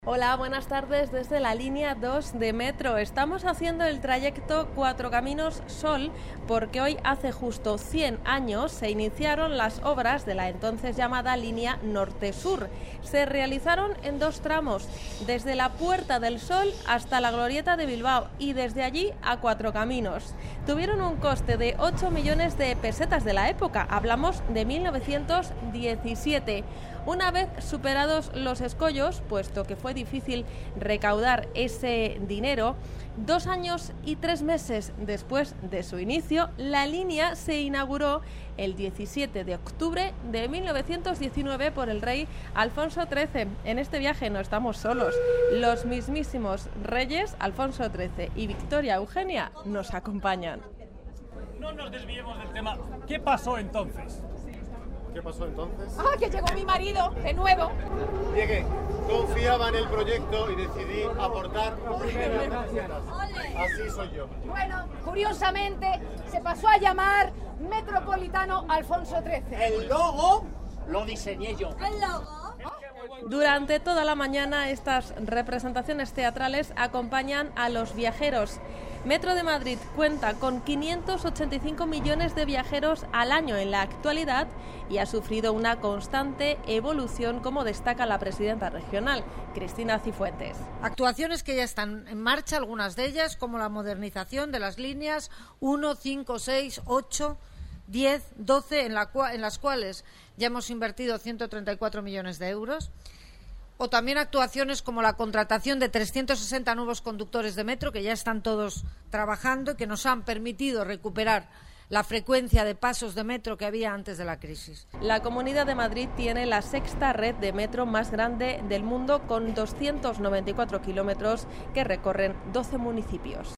Hola, buenas tardes desde la línea 2 de metro. Estamos haciendo el trayecto Cuatro Caminos Sol porque hoy hace justo 100 años se iniciaron las obras de la entonces llamada línea Norte-Sur. Se realizaron en dos tramos, desde la Puerta del Sol hasta la Glorieta de Bilbao y desde allí a Cuatro Caminos. Tuvieron un coste de 8 millones de pesetas de la época, hablamos de 1917. Una vez superados los escollos, puesto que fue difícil recaudar ese dinero, 2 años y 3 meses después de su inicio, la línea se inauguró el 17 de octubre de 1919 por el rey Alfonso XIII. En este viaje no estamos solos. Los mismísimos reyes Alfonso XIII y Victoria Eugenia nos acompañan. No nos desviemos del tema. ¿Qué pasó entonces? ¿Qué pasó entonces? ¡Ah, que llegó mi marido, de nuevo! Llegué, confiaba en el proyecto y decidí aportar pesetas. Así soy yo. Bueno, curiosamente, se pasó a llamar Metropolitano Alfonso XIII. El logo lo diseñé yo. ¿El logo? Durante toda la mañana estas representaciones teatrales acompañan a los viajeros. Metro de Madrid cuenta con 585 millones de viajeros al año en la actualidad y ha sufrido una constante evolución, como destaca la presidenta regional, Cristina Cifuentes. Actuaciones que ya están en marcha, algunas de ellas, como la modernización de las líneas 1, 5, 6, 8, 10, 12, en las cuales ya hemos invertido 134 millones de euros. O también actuaciones como la contratación de 360 nuevos conductores de metro, que ya están todos trabajando y que nos han permitido recuperar la frecuencia de pasos de metro que había antes de la crisis. La Comunidad de Madrid tiene la sexta red de metro más grande del mundo, con 294 kilómetros que recorren 12 municipios.